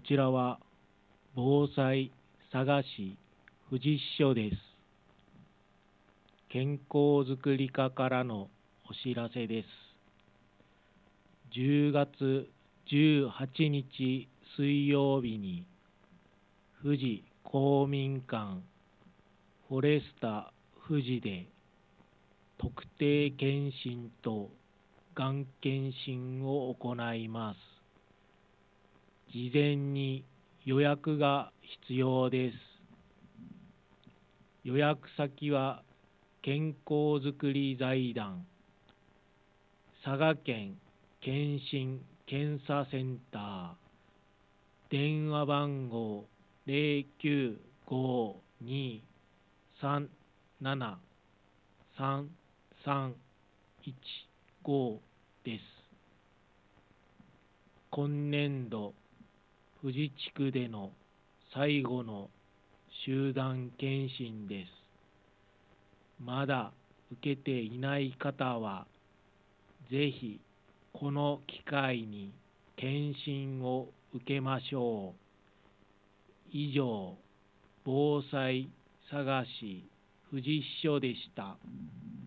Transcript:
ちらは防災佐賀市富士支所です。健康づくり課からのお知らせです。10月18日水曜日に富士公民館フォレスタ富士で特定健診とがん検診を行います。事前に予約が必要です。予約先は健康づくり財団佐賀県健診検査センター、電話番号0952-373315です。今年度富士地区での最後の集団検診です。まだ受けていない方は、ぜひこの機会に検診を受けましょう。以上、防災佐賀市富士支所でした。